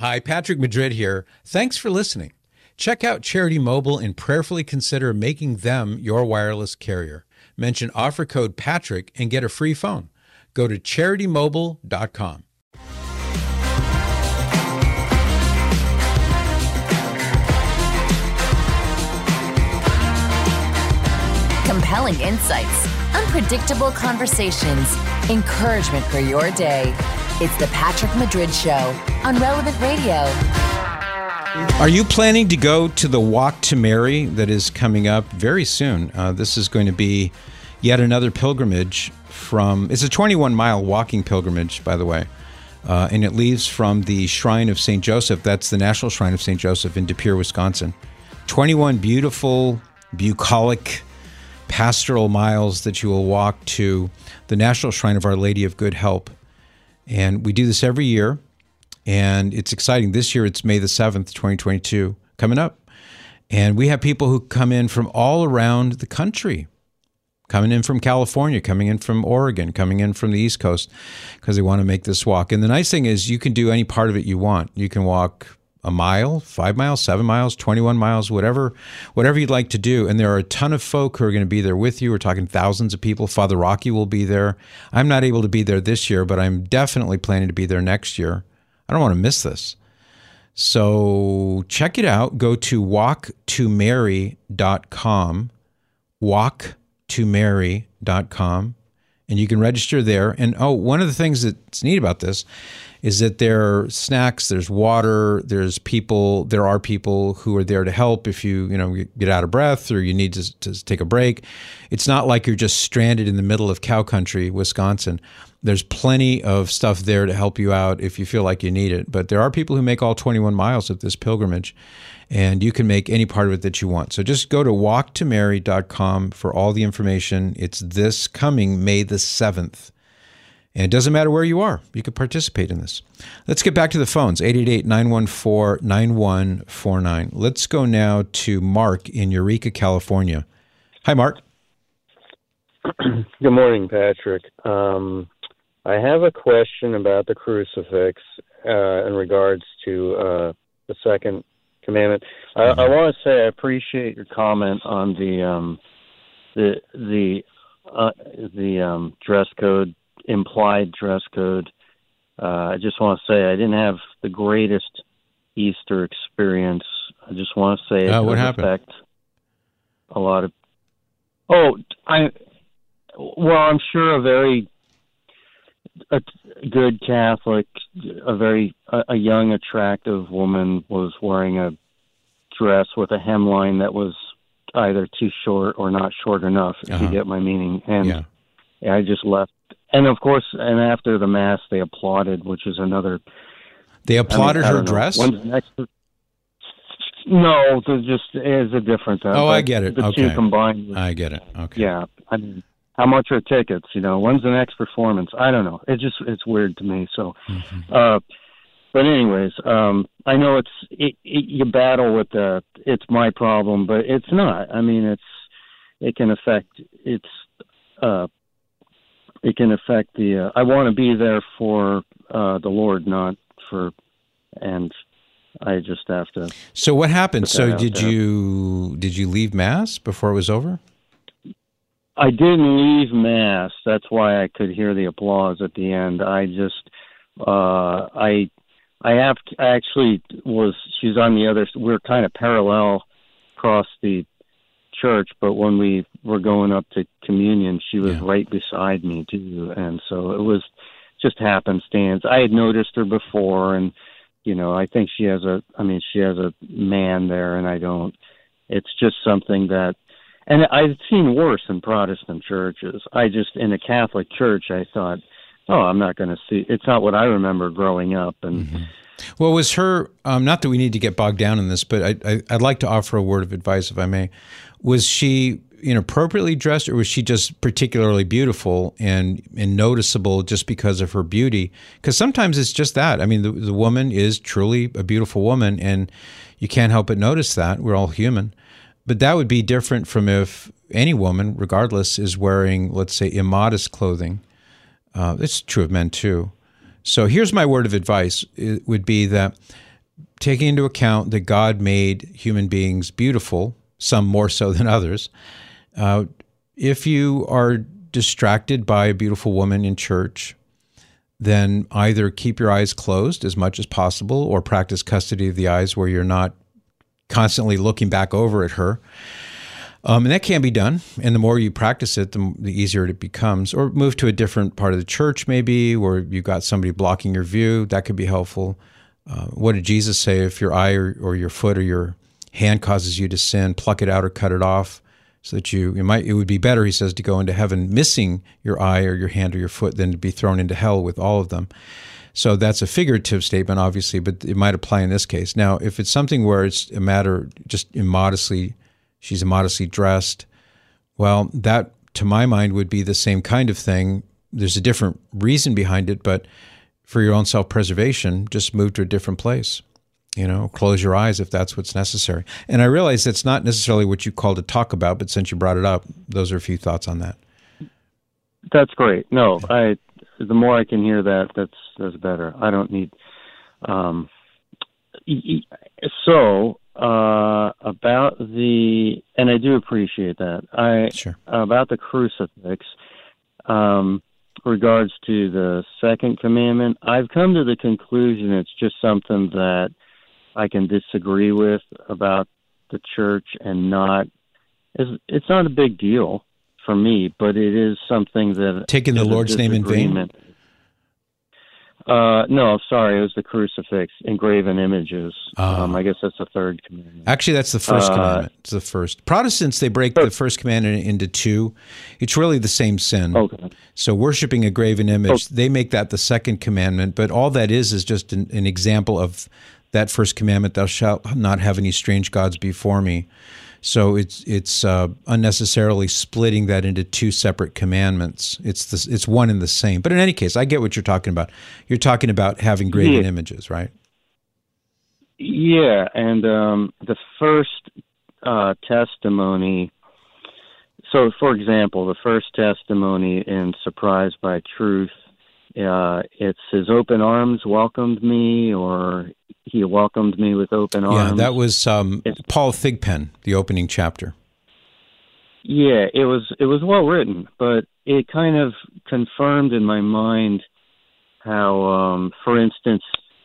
Hi, Patrick Madrid here. Thanks for listening. Check out Charity Mobile and prayerfully consider making them your wireless carrier. Mention offer code Patrick and get a free phone. Go to CharityMobile.com. Compelling insights, unpredictable conversations, encouragement for your day. It's the Patrick Madrid Show on Relevant Radio. Are you planning to go to the Walk to Mary that is coming up very soon? This is going to be yet another pilgrimage it's a 21-mile walking pilgrimage, by the way, and it leaves from the Shrine of St. Joseph. That's the National Shrine of St. Joseph in De Pere, Wisconsin. 21 beautiful, bucolic, pastoral miles that you will walk to the National Shrine of Our Lady of Good Help. And we do this every year, and it's exciting. This year, it's May the 7th, 2022, coming up. And we have people who come in from all around the country, coming in from California, coming in from Oregon, coming in from the East Coast, because they want to make this walk. And the nice thing is you can do any part of it you want. You can walk a mile, 5 miles, 7 miles, 21 miles, whatever you'd like to do. And there are a ton of folk who are going to be there with you. We're talking thousands of people. Father Rocky will be there. I'm not able to be there this year, but I'm definitely planning to be there next year. I don't want to miss this. So check it out. Go to walktomary.com, walktomary.com, and you can register there. And one of the things that's neat about this is that there are snacks, there's water, there are people who are there to help if you get out of breath or you need to take a break. It's not like you're just stranded in the middle of cow country, Wisconsin. There's plenty of stuff there to help you out if you feel like you need it. But there are people who make all 21 miles of this pilgrimage, and you can make any part of it that you want. So just go to walktomary.com for all the information. It's this coming May the 7th. And it doesn't matter where you are. You can participate in this. Let's get back to the phones, 888-914-9149. Let's go now to Mark in Eureka, California. Hi, Mark. Good morning, Patrick. I have a question about the crucifix in regards to the second commandment. I want to say I appreciate your comment on the dress code, implied dress code. I just want to say I didn't have the greatest Easter experience. I just want to say it what does happened? affect a lot of. I'm sure a good Catholic, a young, attractive woman was wearing a dress with a hemline that was either too short or not short enough, if you get my meaning. And I just left. And of course, after the Mass, they applauded, which is another. They applauded her dress? No, just is a different. I get it. The two combined. I get it. Okay. Yeah, I mean, how much are tickets? When's the next performance? I don't know. It's weird to me. So, but anyways, I know you battle with it's my problem, but it's not. I mean, it can affect the. I want to be there for the Lord, not for, and I just have to. So what happened? So did you leave Mass before it was over? I didn't leave Mass. That's why I could hear the applause at the end. I just, she's on the other, we're kind of parallel across the church, but when we were going up to communion, she was right beside me too. And so it was just happenstance. I had noticed her before, and, I think she has a man there, and I don't. It's just something that, and I've seen worse in Protestant churches. In a Catholic church, I thought, I'm not going to see, it's not what I remember growing up. And Well, was her, not that we need to get bogged down in this, but I'd like to offer a word of advice, if I may. Was she inappropriately dressed, or was she just particularly beautiful and noticeable just because of her beauty? Because sometimes it's just that. I mean, the woman is truly a beautiful woman, and you can't help but notice that. We're all human. But that would be different from if any woman, regardless, is wearing, let's say, immodest clothing. It's true of men too. So here's my word of advice. It would be that taking into account that God made human beings beautiful, some more so than others, if you are distracted by a beautiful woman in church, then either keep your eyes closed as much as possible or practice custody of the eyes where you're not constantly looking back over at her. And that can be done. And the more you practice it, the easier it becomes. Or move to a different part of the church maybe, where you've got somebody blocking your view. That could be helpful. What did Jesus say? If your eye or your foot or your hand causes you to sin, pluck it out or cut it off, so that it would be better, he says, to go into heaven missing your eye or your hand or your foot than to be thrown into hell with all of them. So that's a figurative statement, obviously, but it might apply in this case. Now, if it's something where it's a matter just she's immodestly dressed, well, that, to my mind, would be the same kind of thing. There's a different reason behind it, but for your own self-preservation, just move to a different place. Close your eyes if that's what's necessary. And I realize that's not necessarily what you called to talk about, but since you brought it up, those are a few thoughts on that. That's great. No, the more I can hear that, that's better. I don't need. About and I do appreciate that. Sure. About the crucifix. Regards to the second commandment, I've come to the conclusion it's just something that I can disagree with about the church, and it's not a big deal for me, but it is something that taking the Lord's name in vain. No, sorry, it was the crucifix, engraven images. I guess that's the third commandment. Actually, that's the first commandment. It's the first. Protestants, they break the first commandment into two. It's really the same sin. Okay. So worshiping a graven image, they make that the second commandment, but all that is just an example of that first commandment, thou shalt not have any strange gods before me. So it's unnecessarily splitting that into two separate commandments. It's one and the same. But in any case, I get what you're talking about. You're talking about having graven images, right? Yeah, and the first testimony. So, for example, the first testimony in Surprised by Truth, it's his open arms welcomed me, or he welcomed me with open arms. Yeah, that was Paul Thigpen, the opening chapter. Yeah, it was well written, but it kind of confirmed in my mind how, for instance,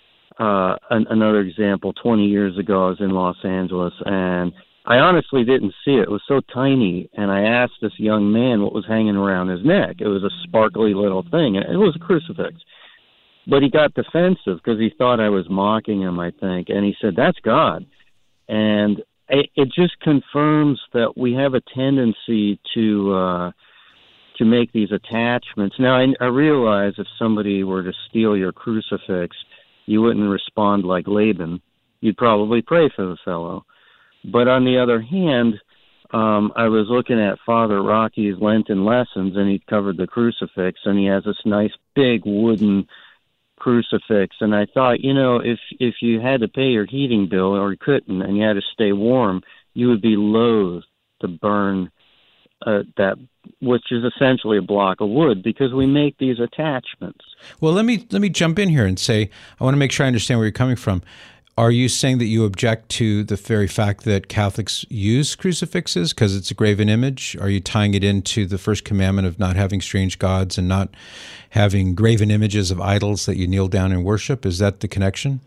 another example, 20 years ago, I was in Los Angeles, and I honestly didn't see it. It was so tiny, and I asked this young man what was hanging around his neck. It was a sparkly little thing, and it was a crucifix. But he got defensive because he thought I was mocking him, I think, and he said, "That's God." And it just confirms that we have a tendency to make these attachments. Now, I realize if somebody were to steal your crucifix, you wouldn't respond like Laban. You'd probably pray for the fellow. But on the other hand, I was looking at Father Rocky's Lenten lessons, and he covered the crucifix, and he has this nice big wooden crucifix. And I thought, if you had to pay your heating bill, or you couldn't, and you had to stay warm, you would be loath to burn that, which is essentially a block of wood, because we make these attachments. Well, let me jump in here and say, I want to make sure I understand where you're coming from. Are you saying that you object to the very fact that Catholics use crucifixes because it's a graven image? Are you tying it into the first commandment of not having strange gods and not having graven images of idols that you kneel down and worship? Is that the connection?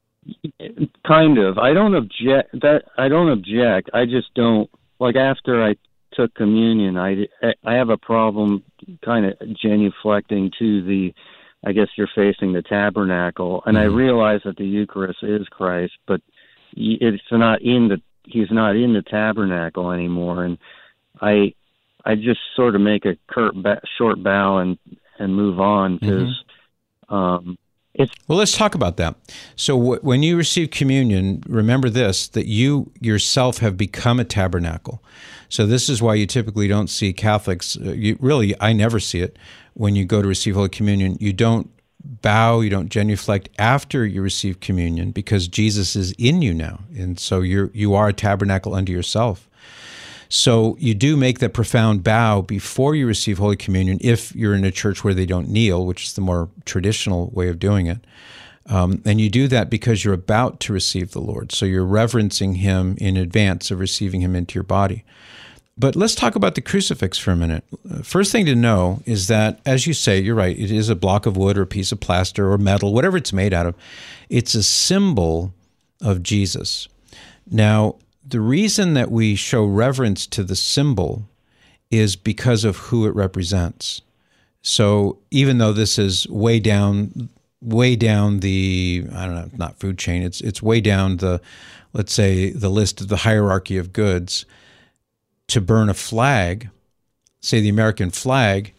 Kind of. I don't object. I just don't, like, after I took communion, I have a problem kind of genuflecting to the, I guess you're facing the tabernacle, and I realize that the Eucharist is Christ, but he's not in the tabernacle anymore. And I just sort of make a short bow and move on, because well, let's talk about that. So when you receive communion, remember this, that you yourself have become a tabernacle. So this is why you typically don't see Catholics, I never see it, when you go to receive Holy Communion. You don't bow, you don't genuflect after you receive communion, because Jesus is in you now. And so you are a tabernacle unto yourself. So you do make that profound bow before you receive Holy Communion, if you're in a church where they don't kneel, which is the more traditional way of doing it. And you do that because you're about to receive the Lord. So you're reverencing him in advance of receiving him into your body. But let's talk about the crucifix for a minute. First thing to know is that, as you say, you're right, it is a block of wood or a piece of plaster or metal, whatever it's made out of. It's a symbol of Jesus. Now, the reason that we show reverence to the symbol is because of who it represents. So even though this is way down the, I don't know, not food chain, it's way down the, let's say, the list of the hierarchy of goods, to burn a flag, say the American flag,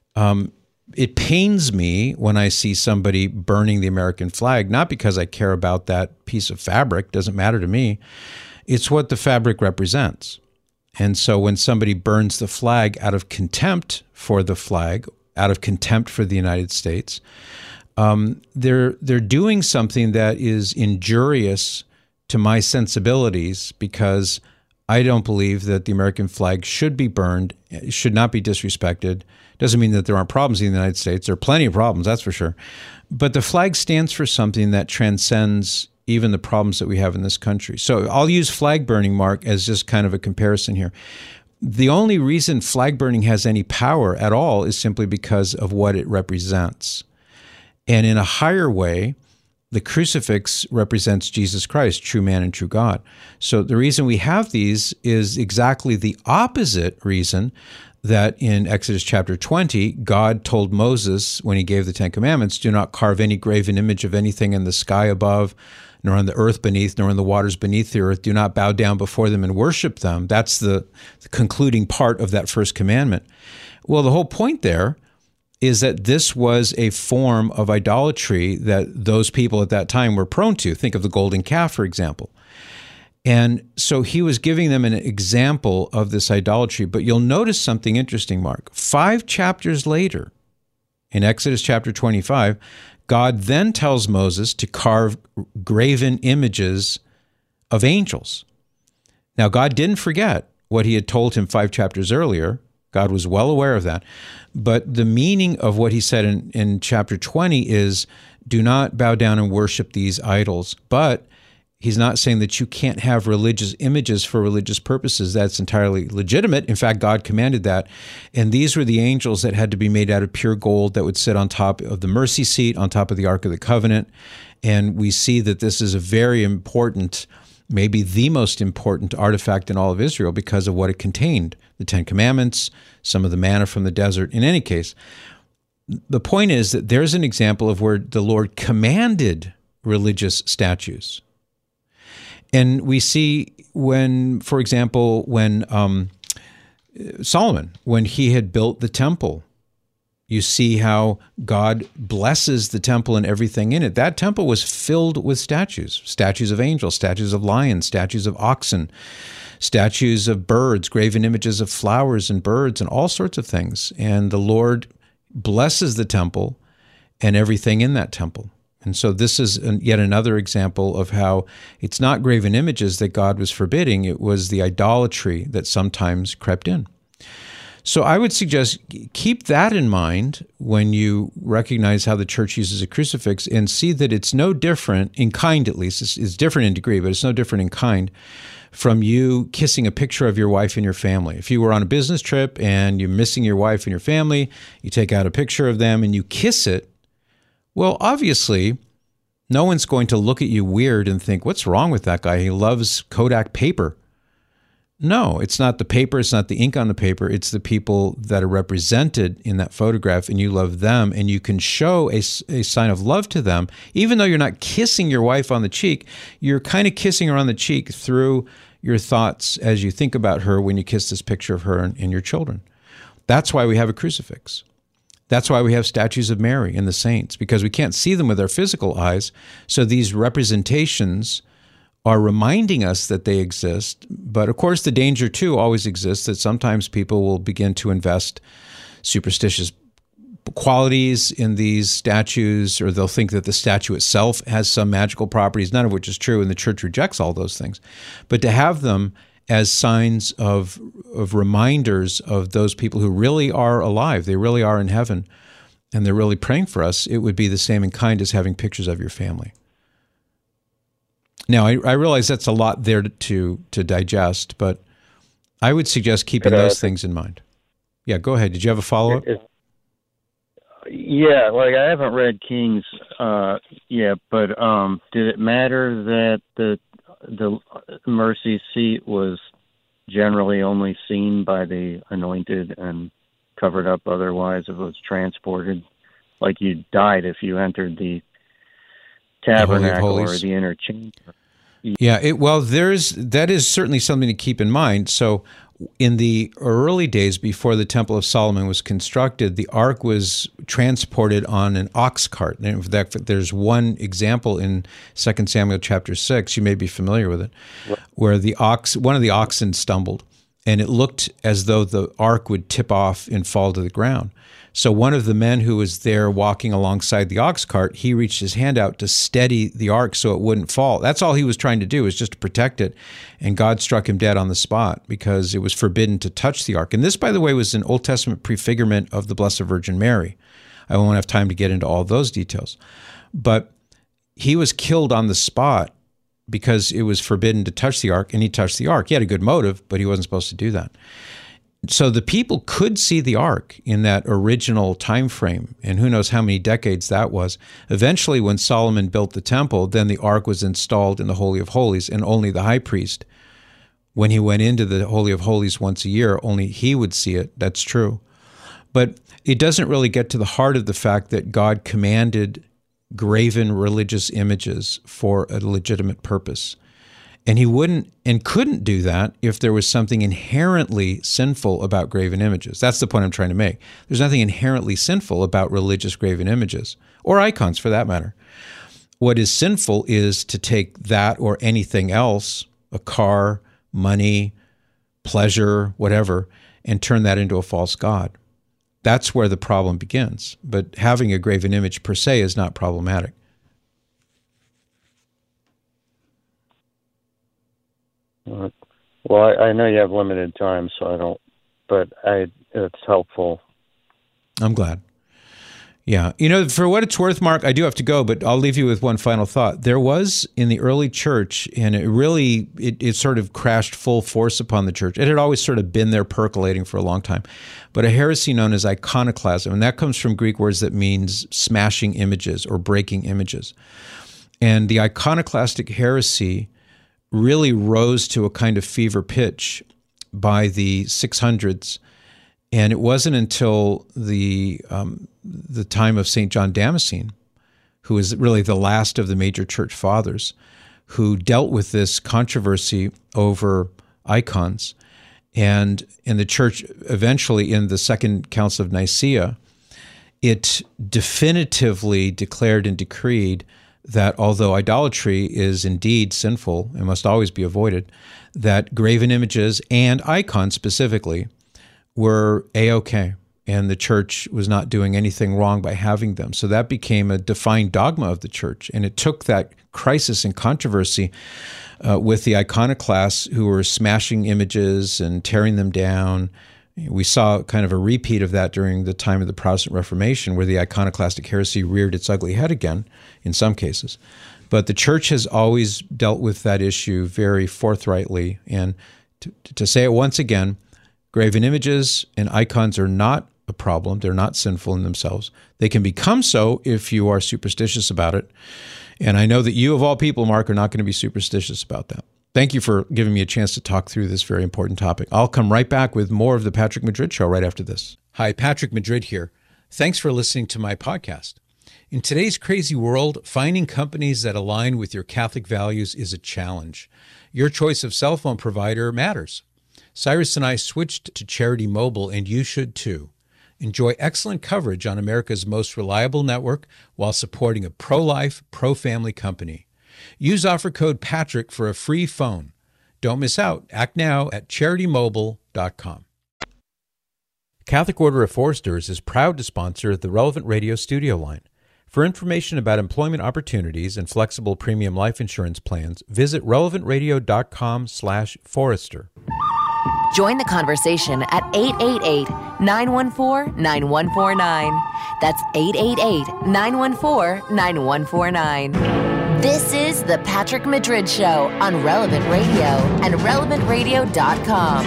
it pains me when I see somebody burning the American flag, not because I care about that piece of fabric, doesn't matter to me. It's what the fabric represents. And so when somebody burns the flag out of contempt for the flag, out of contempt for the United States, they're doing something that is injurious to my sensibilities, because I don't believe that the American flag should be burned, it should not be disrespected. Doesn't mean that there aren't problems in the United States. There are plenty of problems, that's for sure. But the flag stands for something that transcends even the problems that we have in this country. So I'll use flag burning, Mark, as just kind of a comparison here. The only reason flag burning has any power at all is simply because of what it represents. And in a higher way, the crucifix represents Jesus Christ, true man and true God. So the reason we have these is exactly the opposite reason that in Exodus chapter 20, God told Moses when he gave the Ten Commandments, do not carve any graven image of anything in the sky above, nor on the earth beneath, nor in the waters beneath the earth. Do not bow down before them and worship them. That's the concluding part of that first commandment. Well, the whole point there is that this was a form of idolatry that those people at that time were prone to. Think of the golden calf, for example. And so he was giving them an example of this idolatry. But you'll notice something interesting, Mark. 5 chapters later, in Exodus chapter 25, God then tells Moses to carve graven images of angels. Now, God didn't forget what he had told him 5 chapters earlier. God was well aware of that. But the meaning of what he said in chapter 20 is, do not bow down and worship these idols. But he's not saying that you can't have religious images for religious purposes. That's entirely legitimate. In fact, God commanded that. And these were the angels that had to be made out of pure gold that would sit on top of the mercy seat, on top of the Ark of the Covenant. And we see that this is a very important, maybe the most important artifact in all of Israel because of what it contained. The Ten Commandments, some of the manna from the desert. In any case, the point is that there's an example of where the Lord commanded religious statues. And we see when, for example, when Solomon, when he had built the temple, you see how God blesses the temple and everything in it. That temple was filled with statues of angels, statues of lions, statues of oxen, statues of birds, graven images of flowers and birds and all sorts of things. And the Lord blesses the temple and everything in that temple. And so this is yet another example of how it's not graven images that God was forbidding, it was the idolatry that sometimes crept in. So I would suggest keep that in mind when you recognize how the church uses a crucifix and see that it's no different, in kind at least, it's different in degree, but it's no different in kind from you kissing a picture of your wife and your family. If you were on a business trip and you're missing your wife and your family, you take out a picture of them and you kiss it, well, obviously, no one's going to look at you weird and think, what's wrong with that guy? He loves Kodak paper. No, it's not the paper, it's not the ink on the paper, it's the people that are represented in that photograph, and you love them, and you can show a sign of love to them. Even though you're not kissing your wife on the cheek, you're kind of kissing her on the cheek through your thoughts as you think about her when you kiss this picture of her and your children. That's why we have a crucifix. That's why we have statues of Mary and the saints, because we can't see them with our physical eyes. So these representations are reminding us that they exist. But of course, the danger too always exists that sometimes people will begin to invest superstitious qualities in these statues, or they'll think that the statue itself has some magical properties, none of which is true, and the church rejects all those things. But to have them as signs of reminders of those people who really are alive, they really are in heaven, and they're really praying for us, it would be the same in kind as having pictures of your family. Now, I realize that's a lot there to digest, but I would suggest keeping those things in mind. Yeah, go ahead. Did you have a follow-up? Yeah, like I haven't read Kings yet, but did it matter that the mercy seat was generally only seen by the anointed and covered up otherwise if it was transported? Like you died if you entered the tabernacle or the inner chamber. Yeah, that is certainly something to keep in mind. So in the early days before the Temple of Solomon was constructed, the ark was transported on an ox cart. And in fact, there's one example in 2 Samuel chapter 6, you may be familiar with it, where one of the oxen stumbled, and it looked as though the ark would tip off and fall to the ground. So one of the men who was there walking alongside the ox cart, he reached his hand out to steady the ark so it wouldn't fall. That's all he was trying to do, was just to protect it. And God struck him dead on the spot because it was forbidden to touch the ark. And this, by the way, was an Old Testament prefigurement of the Blessed Virgin Mary. I won't have time to get into all those details. But he was killed on the spot because it was forbidden to touch the ark, and he touched the ark. He had a good motive, but he wasn't supposed to do that. So the people could see the ark in that original time frame, and who knows how many decades that was. Eventually, when Solomon built the temple, then the ark was installed in the Holy of Holies, and only the high priest, when he went into the Holy of Holies once a year, only he would see it. That's true. But it doesn't really get to the heart of the fact that God commanded graven religious images for a legitimate purpose. And he wouldn't and couldn't do that if there was something inherently sinful about graven images. That's the point I'm trying to make. There's nothing inherently sinful about religious graven images, or icons for that matter. What is sinful is to take that or anything else, a car, money, pleasure, whatever, and turn that into a false god. That's where the problem begins. But having a graven image per se is not problematic. Well, I know you have limited time, so I don't, but it's helpful. I'm glad. Yeah. You know, for what it's worth, Mark, I do have to go, but I'll leave you with one final thought. There was in the early church, and it sort of crashed full force upon the church. It had always sort of been there percolating for a long time, but a heresy known as iconoclasm, and that comes from Greek words that means smashing images or breaking images. And the iconoclastic heresy really rose to a kind of fever pitch by the 600s, and it wasn't until the time of St. John Damascene, who is really the last of the major church fathers, who dealt with this controversy over icons. And in the church, eventually in the Second Council of Nicaea, it definitively declared and decreed that although idolatry is indeed sinful and must always be avoided, that graven images and icons specifically were A-okay, and the church was not doing anything wrong by having them. So that became a defined dogma of the church, and it took that crisis and controversy with the iconoclasts who were smashing images and tearing them down. We saw kind of a repeat of that during the time of the Protestant Reformation, where the iconoclastic heresy reared its ugly head again in some cases. But the church has always dealt with that issue very forthrightly. And to say it once again, graven images and icons are not a problem. They're not sinful in themselves. They can become so if you are superstitious about it. And I know that you, of all people, Mark, are not going to be superstitious about that. Thank you for giving me a chance to talk through this very important topic. I'll come right back with more of the Patrick Madrid Show right after this. Hi, Patrick Madrid here. Thanks for listening to my podcast. In today's crazy world, finding companies that align with your Catholic values is a challenge. Your choice of cell phone provider matters. Cyrus and I switched to Charity Mobile, and you should too. Enjoy excellent coverage on America's most reliable network while supporting a pro-life, pro-family company. Use offer code Patrick for a free phone. Don't miss out. Act now at CharityMobile.com. Catholic Order of Foresters is proud to sponsor the Relevant Radio studio line. For information about employment opportunities and flexible premium life insurance plans, visit relevantradio.com/Forester. Join the conversation at 888-914-9149. That's 888-914-9149. This is The Patrick Madrid Show on Relevant Radio and RelevantRadio.com.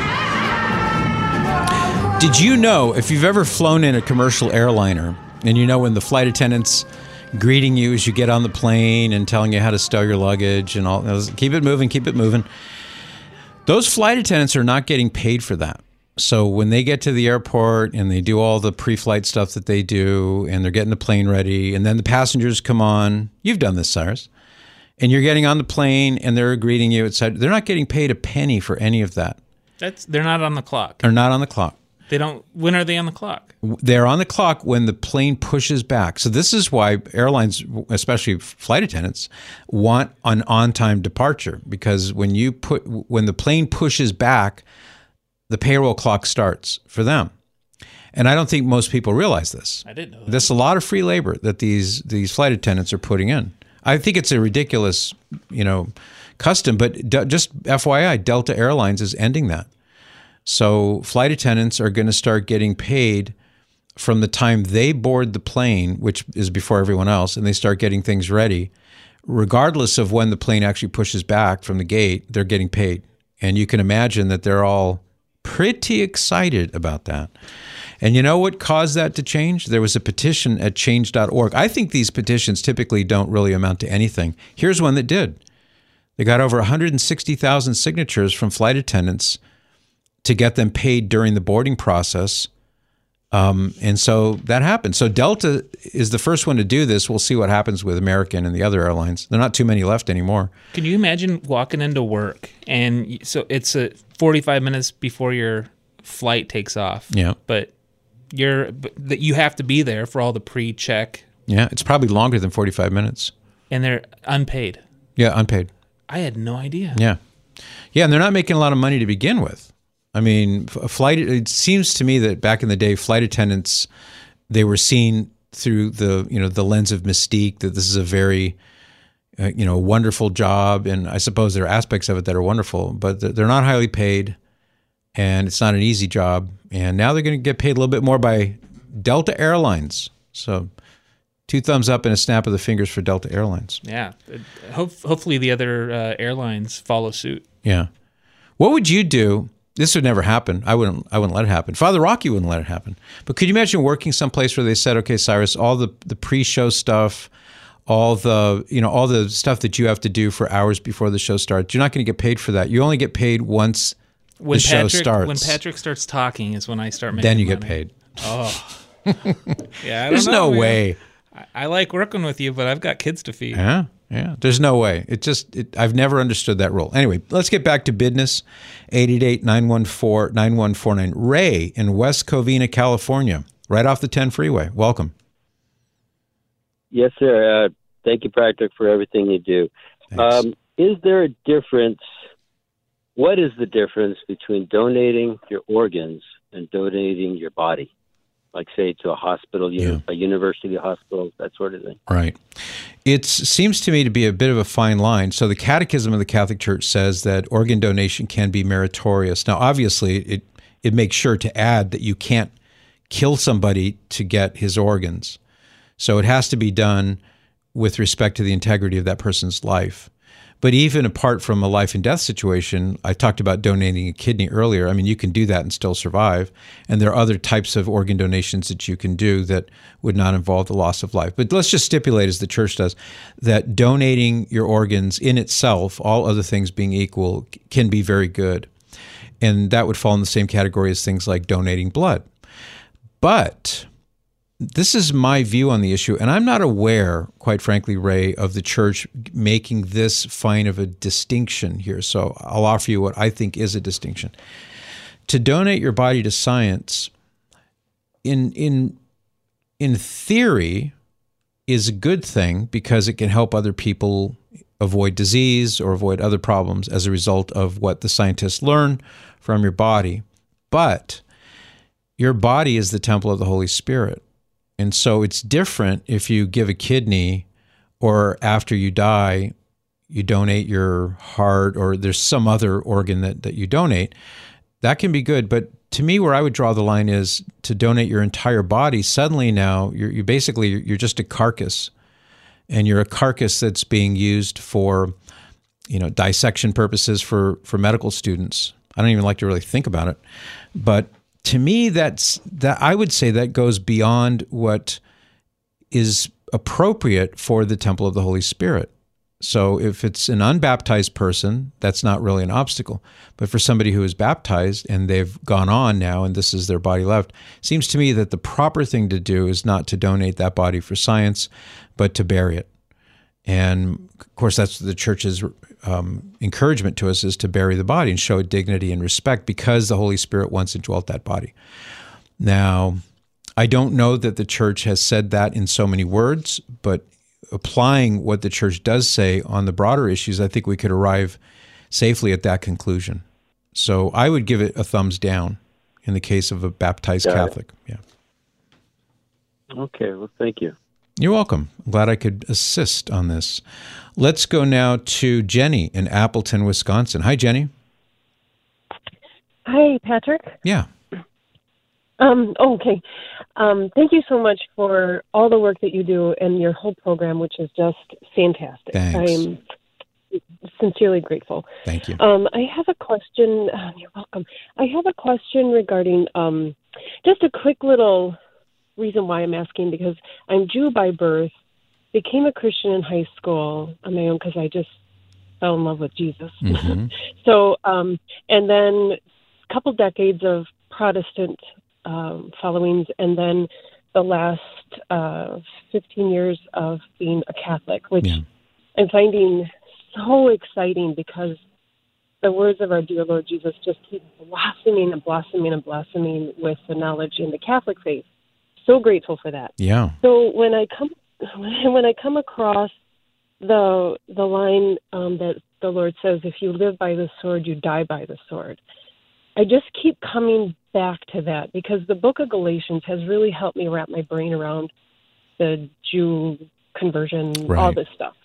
Did you know, if you've ever flown in a commercial airliner, and you know when the flight attendant's greeting you as you get on the plane and telling you how to stow your luggage and all, keep it moving, keep it moving. Those flight attendants are not getting paid for that. So when they get to the airport and they do all the pre-flight stuff that they do and they're getting the plane ready and then the passengers come on, you've done this, Cyrus, and you're getting on the plane and they're greeting you, etc. They're not getting paid a penny for any of that. They're not on the clock. They're not on the clock. They don't. When are they on the clock? They're on the clock when the plane pushes back. So this is why airlines, especially flight attendants, want an on-time departure, because when the plane pushes back, the payroll clock starts for them. And I don't think most people realize this. I didn't know that. There's a lot of free labor that these flight attendants are putting in. I think it's a ridiculous, custom, but just FYI, Delta Airlines is ending that. So flight attendants are going to start getting paid from the time they board the plane, which is before everyone else, and they start getting things ready. Regardless of when the plane actually pushes back from the gate, they're getting paid. And you can imagine that they're all pretty excited about that. And you know what caused that to change? There was a petition at change.org. I think these petitions typically don't really amount to anything. Here's one that did. They got over 160,000 signatures from flight attendants to get them paid during the boarding process. And so that happened. So Delta is the first one to do this. We'll see what happens with American and the other airlines. There are not too many left anymore. Can you imagine walking into work and so it's 45 minutes before your flight takes off? Yeah. But you have to be there for all the pre-check. Yeah, it's probably longer than 45 minutes. And they're unpaid. Yeah, unpaid. I had no idea. Yeah. Yeah, and they're not making a lot of money to begin with. I mean, it seems to me that back in the day, flight attendants, they were seen through the lens of mystique, that this is a very, wonderful job. And I suppose there are aspects of it that are wonderful, but they're not highly paid and it's not an easy job. And now they're going to get paid a little bit more by Delta Airlines. So 2 thumbs up and a snap of the fingers for Delta Airlines. Yeah. Hopefully the other airlines follow suit. Yeah. What would you do? This would never happen. I wouldn't let it happen. Father Rocky wouldn't let it happen. But could you imagine working someplace where they said, okay, Cyrus, all the pre-show stuff, all the stuff that you have to do for hours before the show starts, you're not going to get paid for that. You only get paid once the show starts. When Patrick starts talking is when I start making then you money. get paid. Oh. Yeah, There's no way. I like working with you, but I've got kids to feed. Yeah. There's no way. I've never understood that rule. Anyway, let's get back to business. 888-914-9149. Ray in West Covina, California, right off the 10 freeway. Welcome. Yes, sir. Thank you, Patrick, for everything you do. Is there a difference? What is the difference between donating your organs and donating your body? Like, say, to a hospital, a university hospital, that sort of thing. Right. It seems to me to be a bit of a fine line. So the Catechism of the Catholic Church says that organ donation can be meritorious. Now, obviously, it makes sure to add that you can't kill somebody to get his organs. So it has to be done with respect to the integrity of that person's life. But even apart from a life and death situation, I talked about donating a kidney earlier. I mean, you can do that and still survive. And there are other types of organ donations that you can do that would not involve the loss of life. But let's just stipulate, as the church does, that donating your organs in itself, all other things being equal, can be very good. And that would fall in the same category as things like donating blood. But this is my view on the issue, and I'm not aware, quite frankly, Ray, of the church making this fine of a distinction here. So I'll offer you what I think is a distinction. To donate your body to science, in theory, is a good thing because it can help other people avoid disease or avoid other problems as a result of what the scientists learn from your body. But your body is the temple of the Holy Spirit. And so it's different if you give a kidney or after you die, you donate your heart or there's some other organ that you donate. That can be good, but to me, where I would draw the line is to donate your entire body. Suddenly now, you're just a carcass, and you're a carcass that's being used for, dissection purposes for medical students. I don't even like to really think about it, but to me, that I would say that goes beyond what is appropriate for the temple of the Holy Spirit. So if it's an unbaptized person, that's not really an obstacle. But for somebody who is baptized and they've gone on now and this is their body left, it seems to me that the proper thing to do is not to donate that body for science, but to bury it. And of course, that's the church's encouragement to us, is to bury the body and show dignity and respect because the Holy Spirit once indwelt that body. Now, I don't know that the church has said that in so many words, but applying what the church does say on the broader issues, I think we could arrive safely at that conclusion. So I would give it a thumbs down in the case of a baptized Catholic. Yeah. Okay, well, thank you. You're welcome. I'm glad I could assist on this. Let's go now to Jenny in Appleton, Wisconsin. Hi, Jenny. Hi, Patrick. Yeah. Okay. Thank you so much for all the work that you do and your whole program, which is just fantastic. Thanks. I'm sincerely grateful. Thank you. I have a question. You're welcome. I have a question regarding just a quick little reason why I'm asking, because I'm Jew by birth, became a Christian in high school on my own because I just fell in love with Jesus. Mm-hmm. So, and then a couple decades of Protestant followings, and then the last 15 years of being a Catholic, which I'm finding so exciting because the words of our dear Lord Jesus just keep blossoming and blossoming and blossoming with the knowledge in the Catholic faith. So grateful for that. Yeah. So when I come across the line that the Lord says, if you live by the sword, you die by the sword, I just keep coming back to that because the book of Galatians has really helped me wrap my brain around the Jew conversion, all this stuff.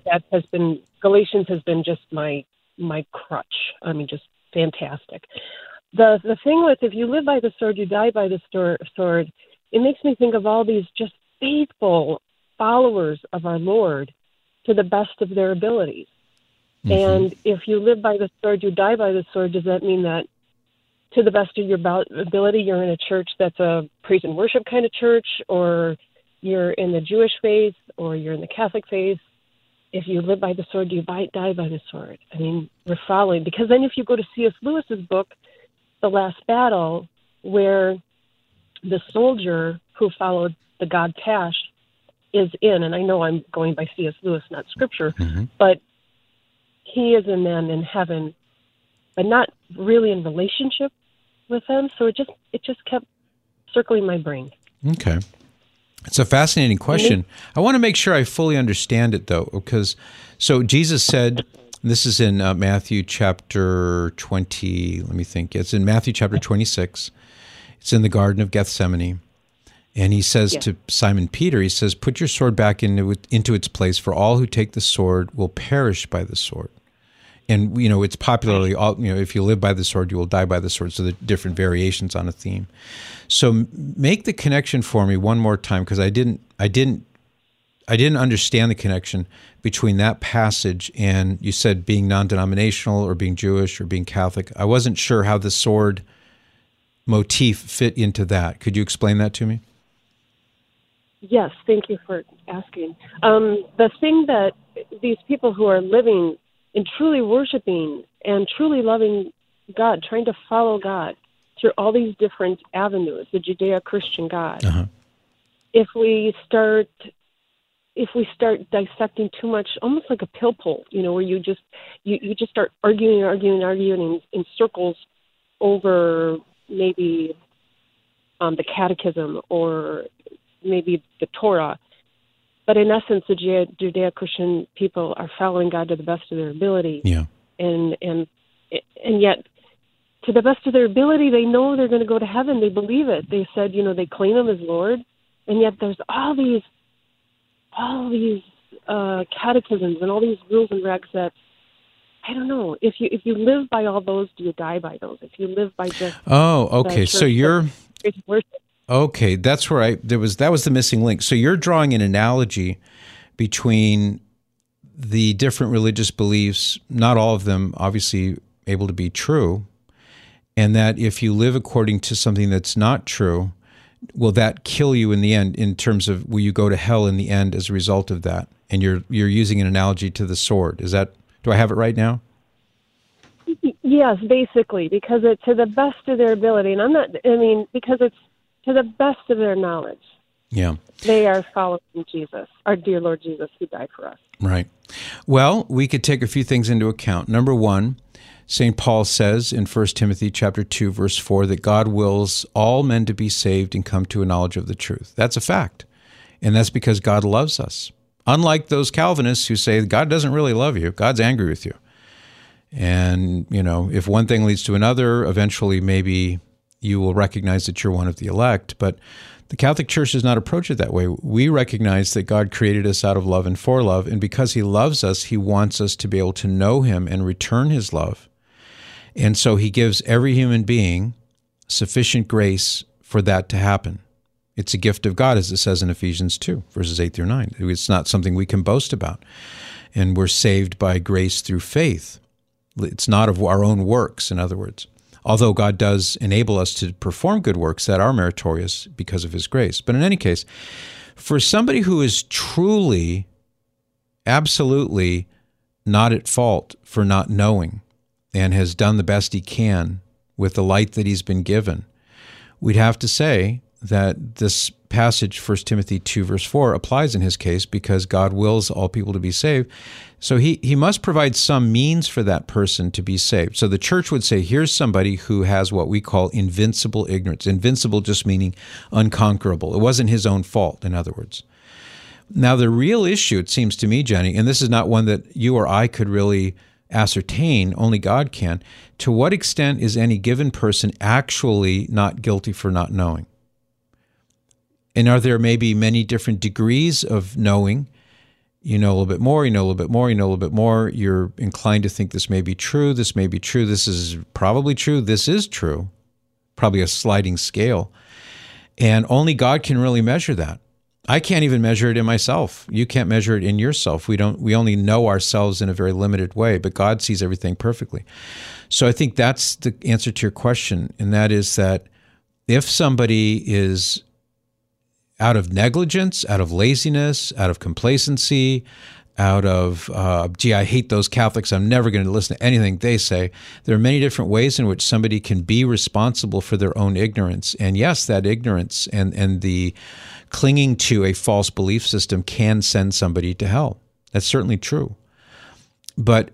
Galatians has been just my crutch. I mean, just fantastic. The thing with if you live by the sword, you die by the sword, it makes me think of all these just faithful followers of our Lord to the best of their abilities. Mm-hmm. And if you live by the sword, you die by the sword, does that mean that to the best of your ability, you're in a church that's a praise and worship kind of church, or you're in the Jewish faith, or you're in the Catholic faith? If you live by the sword, do you die by the sword? I mean, we're following. Because then if you go to C.S. Lewis's book, The Last Battle, where the soldier who followed the god Tash is in, and I know I'm going by C.S. Lewis, not scripture, but he is a man in heaven, but not really in relationship with them. So it just kept circling my brain. Okay. It's a fascinating question. I want to make sure I fully understand it, though, because so Jesus said, this is in Matthew chapter 20, let me think. It's in Matthew chapter 26. It's in the Garden of Gethsemane. And he says to Simon Peter, he says, put your sword back into its place, for all who take the sword will perish by the sword. And, it's popularly, if you live by the sword, you will die by the sword. So the different variations on a theme. So make the connection for me one more time, because I didn't understand the connection between that passage and you said being non-denominational or being Jewish or being Catholic. I wasn't sure how the sword motif fit into that. Could you explain that to me? Yes, thank you for asking. The thing that these people who are living and truly worshiping and truly loving God, trying to follow God through all these different avenues, the Judeo-Christian God, if we start dissecting too much, almost like a pill pull, where you just start arguing in circles over maybe the catechism or maybe the Torah. But in essence, the Judeo-Christian people are following God to the best of their ability. Yeah. And yet, to the best of their ability, they know they're going to go to heaven. They believe it. They said, they claim him as Lord. And yet there's all these catechisms and all these rules and regs that I don't know. If you live by all those, do you die by those? If you live by just okay. So you're worship. Okay, that's where that was the missing link. So you're drawing an analogy between the different religious beliefs, not all of them obviously able to be true, and that if you live according to something that's not true, will that kill you in the end, in terms of will you go to hell in the end as a result of that? And you're using an analogy to the sword. Do I have it right now? Yes, basically, because it's to the best of their ability, and because it's to the best of their knowledge. Yeah. They are following Jesus, our dear Lord Jesus, who died for us. Right. Well, we could take a few things into account. Number one, St. Paul says in 1 Timothy chapter 2, verse 4, that God wills all men to be saved and come to a knowledge of the truth. That's a fact. And that's because God loves us. Unlike those Calvinists who say God doesn't really love you, God's angry with you. And, if one thing leads to another, eventually maybe you will recognize that you're one of the elect. But the Catholic Church does not approach it that way. We recognize that God created us out of love and for love, and because he loves us, he wants us to be able to know him and return his love. And so he gives every human being sufficient grace for that to happen. It's a gift of God, as it says in Ephesians 2, verses 8 through 9. It's not something we can boast about. And we're saved by grace through faith. It's not of our own works, in other words. Although God does enable us to perform good works that are meritorious because of his grace. But in any case, for somebody who is truly, absolutely not at fault for not knowing and has done the best he can with the light that he's been given, we'd have to say that this passage, 1 Timothy 2, verse 4, applies in his case because God wills all people to be saved. So he must provide some means for that person to be saved. So the church would say, here's somebody who has what we call invincible ignorance. Invincible just meaning unconquerable. It wasn't his own fault, in other words. Now, the real issue, it seems to me, Jenny, and this is not one that you or I could really ascertain, only God can, to what extent is any given person actually not guilty for not knowing? And are there maybe many different degrees of knowing? You know a little bit more, you know a little bit more, you know a little bit more. You're inclined to think this may be true, this may be true, this is probably true, this is true. Probably a sliding scale. And only God can really measure that. I can't even measure it in myself. You can't measure it in yourself. We only know ourselves in a very limited way, but God sees everything perfectly. So I think that's the answer to your question, and that is that if somebody is out of negligence, out of laziness, out of complacency, out of, I hate those Catholics, I'm never going to listen to anything they say. There are many different ways in which somebody can be responsible for their own ignorance. And yes, that ignorance and the clinging to a false belief system can send somebody to hell. That's certainly true. But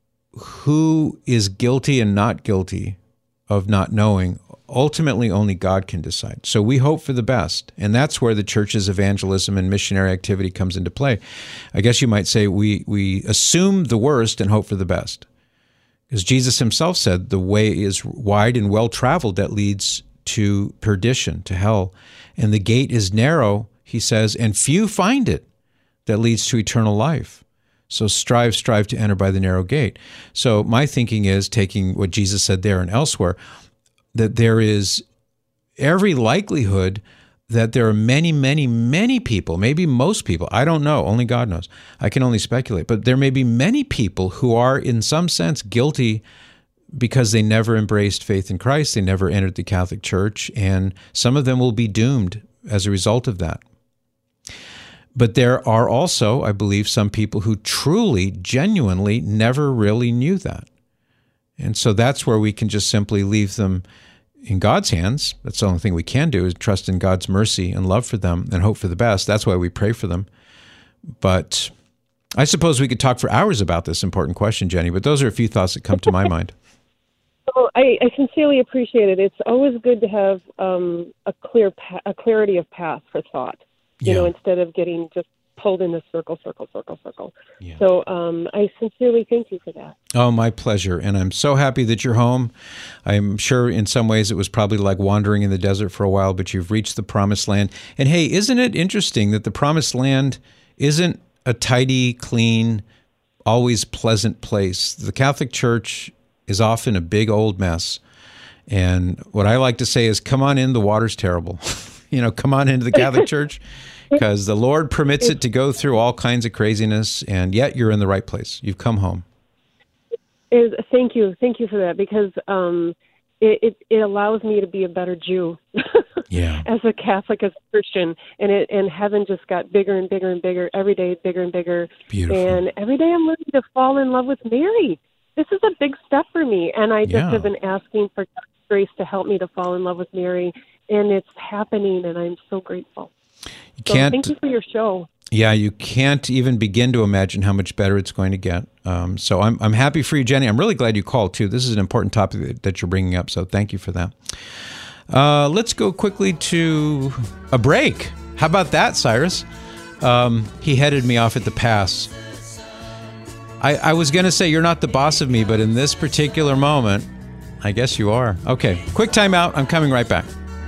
who is guilty and not guilty of not knowing? Ultimately, only God can decide. So we hope for the best, and that's where the church's evangelism and missionary activity comes into play. I guess you might say we assume the worst and hope for the best. Because Jesus himself said the way is wide and well-traveled that leads to perdition, to hell. And the gate is narrow, he says, and few find it that leads to eternal life. So strive to enter by the narrow gate. So my thinking is, taking what Jesus said there and elsewhere, that there is every likelihood that there are many, many, many people, maybe most people, I don't know, only God knows, I can only speculate, but there may be many people who are in some sense guilty because they never embraced faith in Christ, they never entered the Catholic Church, and some of them will be doomed as a result of that. But there are also, I believe, some people who truly, genuinely never really knew that. And so that's where we can just simply leave them in God's hands. That's the only thing we can do, is trust in God's mercy and love for them and hope for the best. That's why we pray for them. But I suppose we could talk for hours about this important question, Jenny, but those are a few thoughts that come to my mind. Well, I sincerely appreciate it. It's always good to have a clarity of path for thought, you know, instead of getting just pulled in this circle. Yeah. So I sincerely thank you for that. Oh, my pleasure. And I'm so happy that you're home. I'm sure in some ways it was probably like wandering in the desert for a while, but you've reached the promised land. And hey, isn't it interesting that the promised land isn't a tidy, clean, always pleasant place. The Catholic Church is often a big old mess. And what I like to say is, come on in, the water's terrible. Come on into the Catholic Church, because the Lord permits it to go through all kinds of craziness, and yet you're in the right place. You've come home. Thank you for that, because it allows me to be a better Jew. Yeah. As a Catholic, as a Christian, and heaven just got bigger and bigger and bigger every day, bigger and bigger. Beautiful. And every day I'm learning to fall in love with Mary. This is a big step for me, and I just have been asking for God's grace to help me to fall in love with Mary, and it's happening, and I'm so grateful. Thank you for your show. Yeah, you can't even begin to imagine how much better it's going to get. So I'm happy for you, Jenny. I'm really glad you called, too. This is an important topic that you're bringing up, so thank you for that. Let's go quickly to a break. How about that, Cyrus? He headed me off at the pass. I was going to say you're not the boss of me, but in this particular moment, I guess you are. Okay, quick time out. I'm coming right back.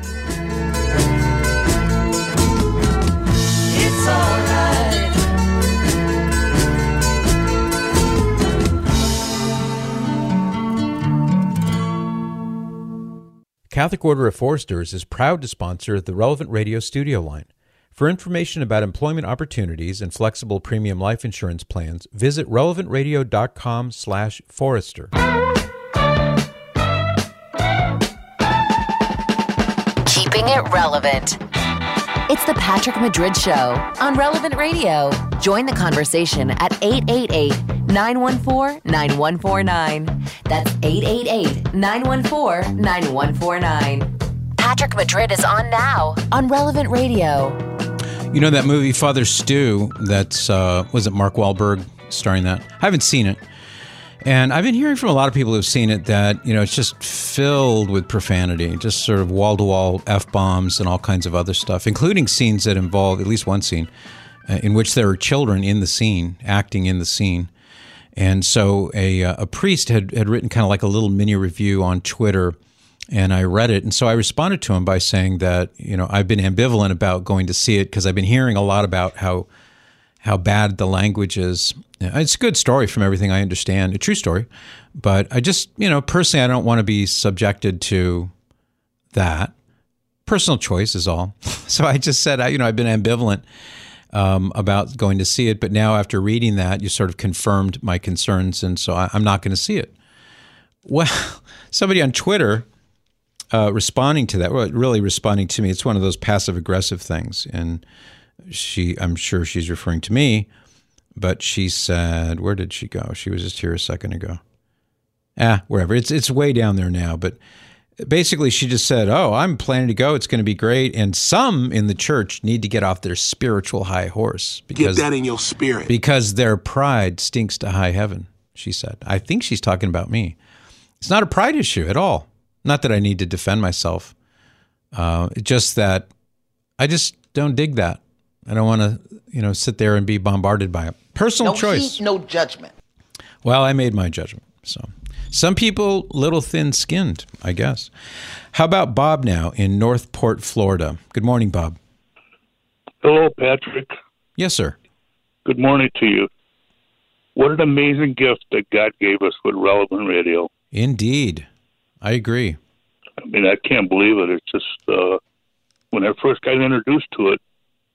It's all right. Catholic Order of Foresters is proud to sponsor the Relevant Radio studio line. For information about employment opportunities and flexible premium life insurance plans, visit relevantradio.com/forester. Keeping it relevant. It's the Patrick Madrid Show on Relevant Radio. Join the conversation at 888-914-9149. That's 888-914-9149. Patrick Madrid is on now on Relevant Radio. You know that movie Father Stu, that's, was it Mark Wahlberg starring that? I haven't seen it. And I've been hearing from a lot of people who've seen it that, it's just filled with profanity, just sort of wall-to-wall F-bombs and all kinds of other stuff, including scenes that involve, at least one scene, in which there are children in the scene, acting in the scene. And so a priest had written kind of like a little mini review on Twitter, and I read it. And so I responded to him by saying that, I've been ambivalent about going to see it because I've been hearing a lot about how bad the language is. It's a good story from everything I understand, a true story. But I just, personally, I don't want to be subjected to that. Personal choice is all. So I just said, I've been ambivalent about going to see it. But now after reading that, you sort of confirmed my concerns. And so I'm not going to see it. Well, somebody on Twitter responding to that, really responding to me, it's one of those passive-aggressive things. And I'm sure she's referring to me, but she said, where did she go? She was just here a second ago. Wherever. It's way down there now, but basically she just said, I'm planning to go. It's going to be great. And some in the church need to get off their spiritual high horse. Because, get that in your spirit. Because their pride stinks to high heaven, she said. I think she's talking about me. It's not a pride issue at all. Not that I need to defend myself. Just that I just don't dig that. I don't want to, sit there and be bombarded by it. Personal choice. No judgment. Well, I made my judgment. So some people, little thin-skinned, I guess. How about Bob now in Northport, Florida? Good morning, Bob. Hello, Patrick. Yes, sir. Good morning to you. What an amazing gift that God gave us with Relevant Radio. Indeed. I agree. I mean, I can't believe it. It's just, when I first got introduced to it,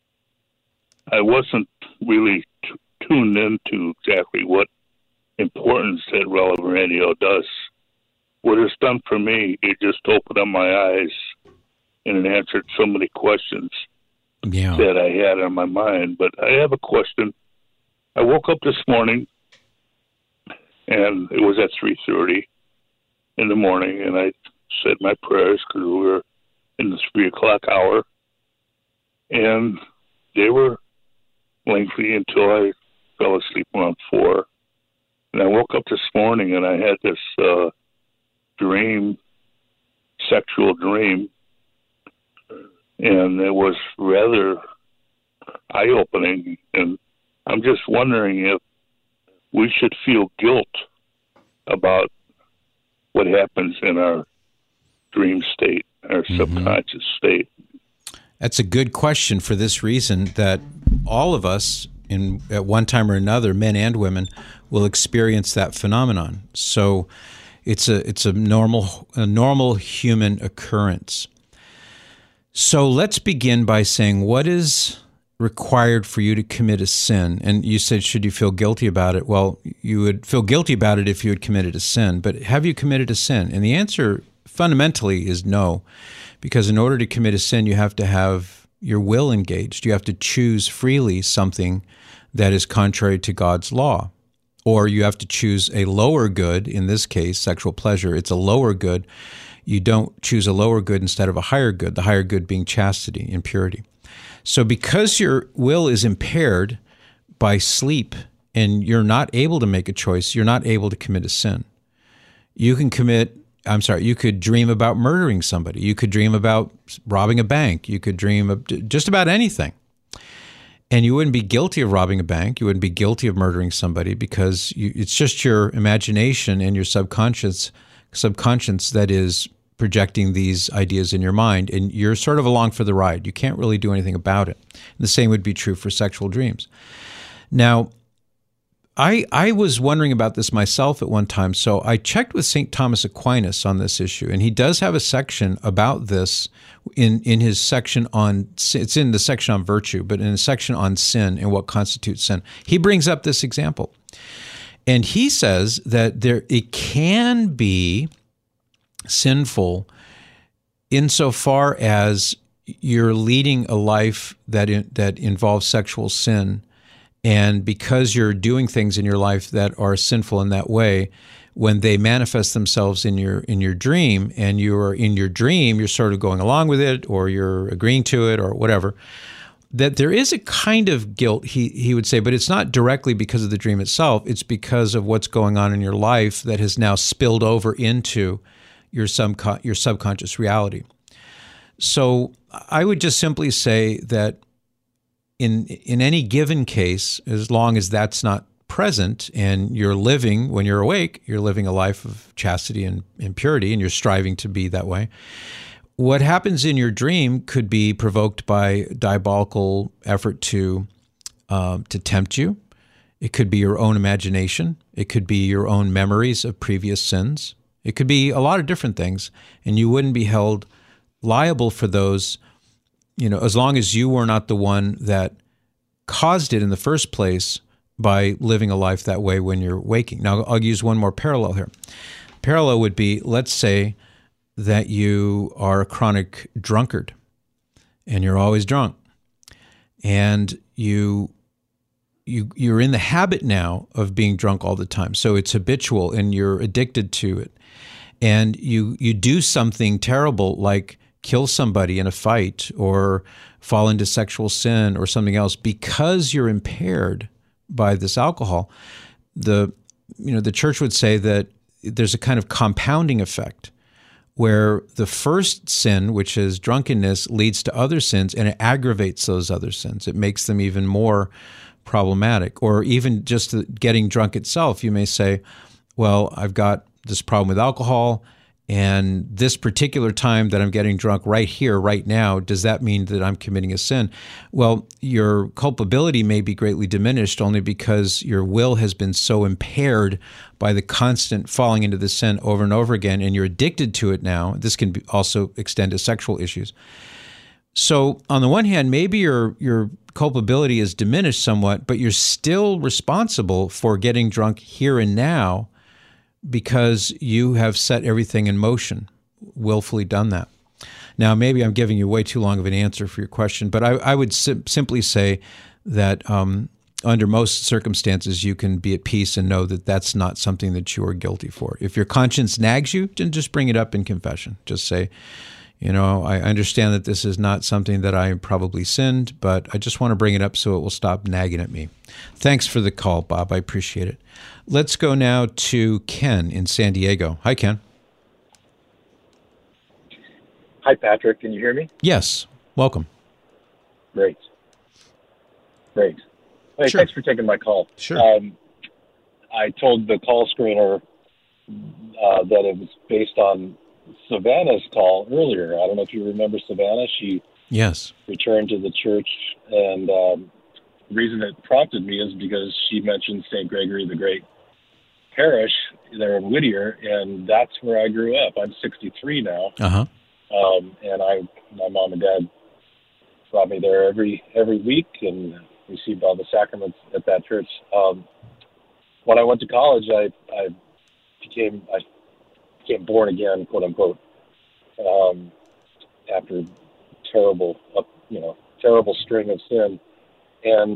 I wasn't really tuned into exactly what importance that Relevant Radio does. What it's done for me, it just opened up my eyes and it answered so many questions that I had on my mind. But I have a question. I woke up this morning, and it was at 3:30 in the morning, and I said my prayers because we were in the 3 o'clock hour, and they were lengthy until I fell asleep around 4. And I woke up this morning, and I had this sexual dream, and it was rather eye-opening, and I'm just wondering if we should feel guilt about what happens in our dream state, our subconscious state. That's a good question for this reason, that all of us, at one time or another, men and women will experience that phenomenon. So it's a normal human occurrence. So let's begin by saying, what is required for you to commit a sin? And you said, should you feel guilty about it? Well, you would feel guilty about it if you had committed a sin, but have you committed a sin? And the answer fundamentally is no, because in order to commit a sin, you have to have your will engaged. You have to choose freely something that is contrary to God's law, or you have to choose a lower good, in this case, sexual pleasure. It's a lower good. You don't choose a lower good instead of a higher good, the higher good being chastity and purity. So because your will is impaired by sleep and you're not able to make a choice, you're not able to commit a sin. You could dream about murdering somebody. You could dream about robbing a bank. You could dream of just about anything. And you wouldn't be guilty of robbing a bank. You wouldn't be guilty of murdering somebody because it's just your imagination and your subconscious that is projecting these ideas in your mind, and you're sort of along for the ride. You can't really do anything about it. And the same would be true for sexual dreams. Now, I was wondering about this myself at one time, so I checked with St. Thomas Aquinas on this issue, and he does have a section about this in his section on, it's in the section on virtue, but in a section on sin and what constitutes sin. He brings up this example. And he says that it can be sinful insofar as you're leading a life that involves sexual sin, and because you're doing things in your life that are sinful in that way, when they manifest themselves in your dream, and you're in your dream, you're sort of going along with it, or you're agreeing to it, or whatever, that there is a kind of guilt, he would say, but it's not directly because of the dream itself. It's because of what's going on in your life that has now spilled over into your subconscious reality. So I would just simply say that in any given case, as long as that's not present and you're living, when you're awake, you're living a life of chastity and purity, and you're striving to be that way, what happens in your dream could be provoked by diabolical effort to tempt you. It could be your own imagination. It could be your own memories of previous sins. It could be a lot of different things, and you wouldn't be held liable for those, as long as you were not the one that caused it in the first place by living a life that way when you're waking. Now, I'll use one more parallel here. Parallel would be, let's say that you are a chronic drunkard and you're always drunk, and you're in the habit now of being drunk all the time. So it's habitual and you're addicted to it. And you do something terrible like kill somebody in a fight or fall into sexual sin or something else because you're impaired by this alcohol. The church would say that there's a kind of compounding effect where the first sin, which is drunkenness, leads to other sins, and it aggravates those other sins. It makes them even more problematic. Or even just getting drunk itself, you may say, well, I've got this problem with alcohol, and this particular time that I'm getting drunk right here, right now, does that mean that I'm committing a sin? Well, your culpability may be greatly diminished only because your will has been so impaired by the constant falling into the sin over and over again, and you're addicted to it now. This can also extend to sexual issues. So on the one hand, maybe your culpability is diminished somewhat, but you're still responsible for getting drunk here and now because you have set everything in motion, willfully done that. Now, maybe I'm giving you way too long of an answer for your question, but I would simply say that under most circumstances, you can be at peace and know that that's not something that you are guilty for. If your conscience nags you, then just bring it up in confession. Just say, I understand that this is not something that I probably sinned, but I just want to bring it up so it will stop nagging at me. Thanks for the call, Bob. I appreciate it. Let's go now to Ken in San Diego. Hi, Ken. Hi, Patrick. Can you hear me? Yes. Welcome. Great. Hey, sure. Thanks for taking my call. Sure. I told the call screener that it was based on Savannah's call earlier. I don't know if you remember Savannah. She Yes. returned to the church and the reason it prompted me is because she mentioned St. Gregory the Great Parish there in Whittier, and that's where I grew up. I'm 63 now, and my mom and dad brought me there every week and received all the sacraments at that church. When I went to college, I became born again, quote unquote, after terrible string of sin, and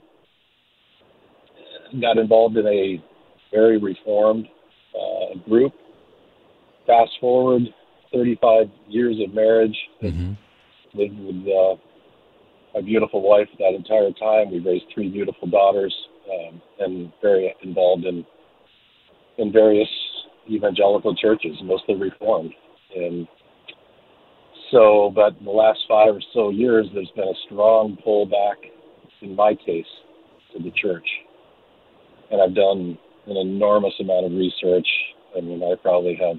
got involved in a very reformed group. Fast forward 35 years of marriage, lived with my beautiful wife that entire time. We raised 3 beautiful daughters, and very involved in various evangelical churches, mostly reformed. And so, but in the last 5 or so years, there's been a strong pullback, in my case, to the church. And I've done an enormous amount of research. I mean, I probably have,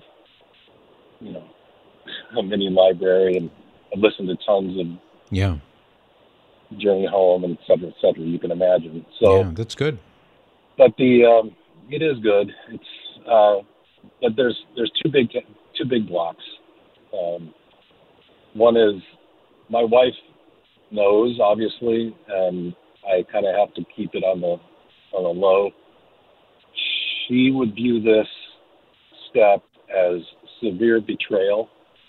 a mini library, and I've listened to tons of Journey Home, and et cetera, you can imagine. So yeah, that's good. But it is good. It's but there's two big blocks. One is my wife knows, obviously, and I kind of have to keep it on the low. She would view this step as severe betrayal,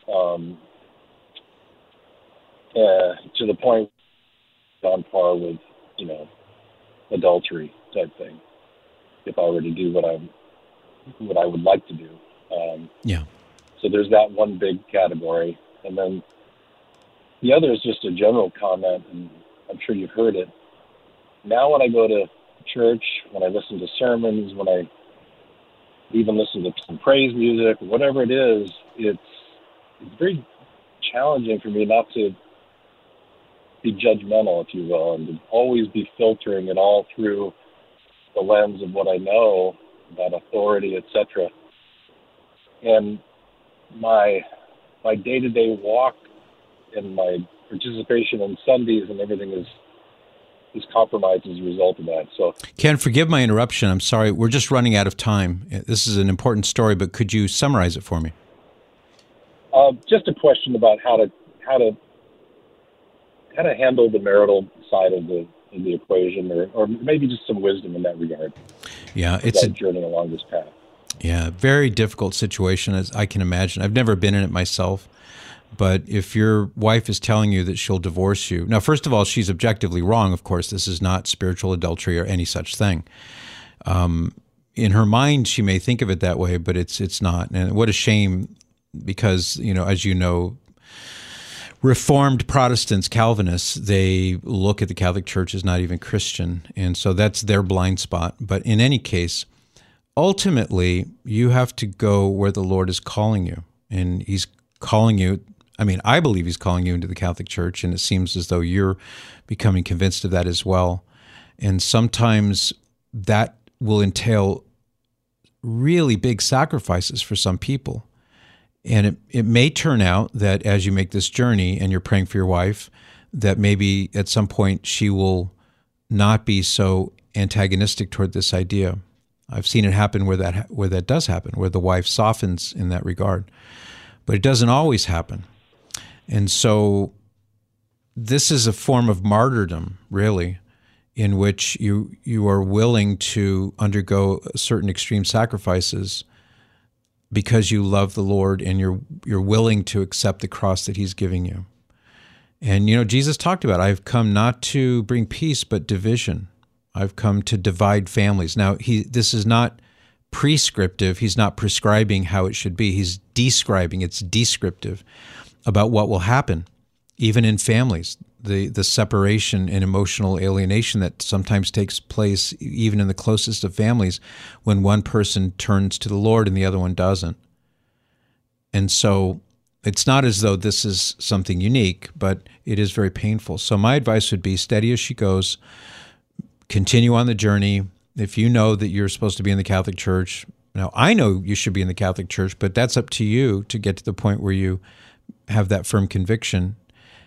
to the point on par with, adultery type thing. If I were to do what I would like to do. So there's that one big category. And then the other is just a general comment, and I'm sure you've heard it. Now when I go to church, when I listen to sermons, when I even listen to some praise music, whatever it is, it's very challenging for me not to be judgmental, if you will, and to always be filtering it all through the lens of what I know about authority, etc. And my day-to-day walk and my participation in Sundays and everything is compromised as a result of that. So, Ken, forgive my interruption. I'm sorry. We're just running out of time. This is an important story, but could you summarize it for me? Just a question about how to handle the marital side of the equation, or maybe just some wisdom in that regard. Yeah, it's a journey along this path. Yeah, very difficult situation, as I can imagine. I've never been in it myself, but if your wife is telling you that she'll divorce you, now, first of all, she's objectively wrong, of course. This is not spiritual adultery or any such thing. In her mind, she may think of it that way, but it's not. And what a shame, because, as you know, Reformed Protestants, Calvinists, they look at the Catholic Church as not even Christian, and so that's their blind spot. But in any case, ultimately, you have to go where the Lord is calling you, and He's calling you. I mean, I believe He's calling you into the Catholic Church, and it seems as though you're becoming convinced of that as well. And sometimes that will entail really big sacrifices for some people. And it may turn out that as you make this journey and you're praying for your wife, that maybe at some point she will not be so antagonistic toward this idea. I've seen it happen where that does happen, where the wife softens in that regard. But it doesn't always happen. And so this is a form of martyrdom, really, in which you are willing to undergo certain extreme sacrifices because you love the Lord and you're willing to accept the cross that He's giving you. And, Jesus talked about, I've come not to bring peace, but division. I've come to divide families. Now, this is not prescriptive. He's not prescribing how it should be. He's describing, it's descriptive about what will happen, even in families, the separation and emotional alienation that sometimes takes place even in the closest of families when one person turns to the Lord and the other one doesn't. And so it's not as though this is something unique, but it is very painful. So my advice would be steady as she goes, continue on the journey. If you know that you're supposed to be in the Catholic Church, now I know you should be in the Catholic Church, but that's up to you to get to the point where you have that firm conviction.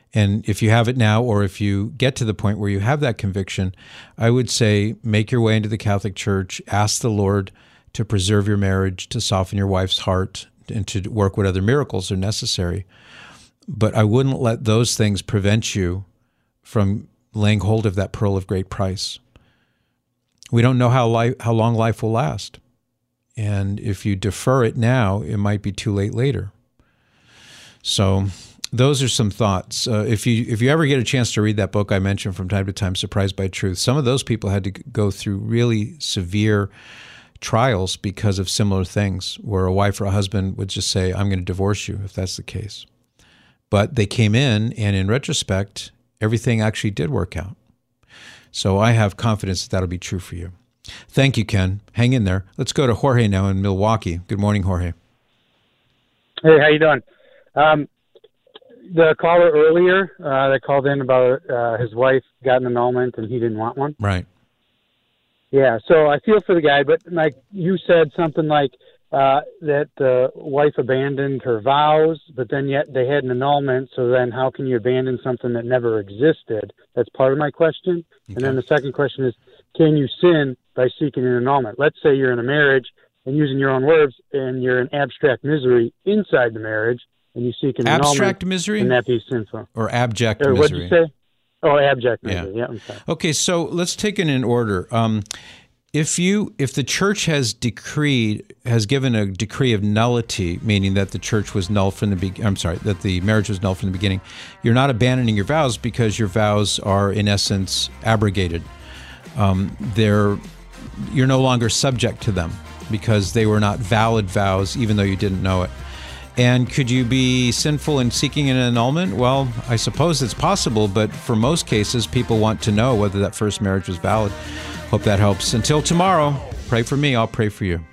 And if you have it now, or if you get to the point where you have that conviction, I would say make your way into the Catholic Church, ask the Lord to preserve your marriage, to soften your wife's heart, and to work what other miracles are necessary. But I wouldn't let those things prevent you from laying hold of that pearl of great price. We don't know how long life will last. And if you defer it now, it might be too late later. So those are some thoughts. If you ever get a chance to read that book I mentioned from time to time, Surprised by Truth, some of those people had to go through really severe trials because of similar things, where a wife or a husband would just say, I'm going to divorce you, if that's the case. But they came in, and in retrospect, everything actually did work out. So I have confidence that that'll be true for you. Thank you, Ken. Hang in there. Let's go to Jorge now in Milwaukee. Good morning, Jorge. Hey, how you doing? The caller earlier that called in about his wife got an annulment and he didn't want one. Right. Yeah, so I feel for the guy, but like you said something like that the wife abandoned her vows, but then yet they had an annulment, so then how can you abandon something that never existed? That's part of my question. Okay. And then the second question is, can you sin by seeking an annulment? Let's say you're in a marriage, and using your own words, and you're in abstract misery inside the marriage, and you seek an annulment. Abstract misery? Can that be sinful? Or abject misery? What did you say? Oh, abject misery. Yeah. I'm sorry. Okay, so let's take it in order. If the church has given a decree of nullity, meaning that the church was null from that the marriage was null from the beginning, you're not abandoning your vows because your vows are in essence abrogated. You're no longer subject to them because they were not valid vows, even though you didn't know it. And could you be sinful in seeking an annulment? Well, I suppose it's possible, but for most cases, people want to know whether that first marriage was valid. Hope that helps. Until tomorrow, pray for me, I'll pray for you.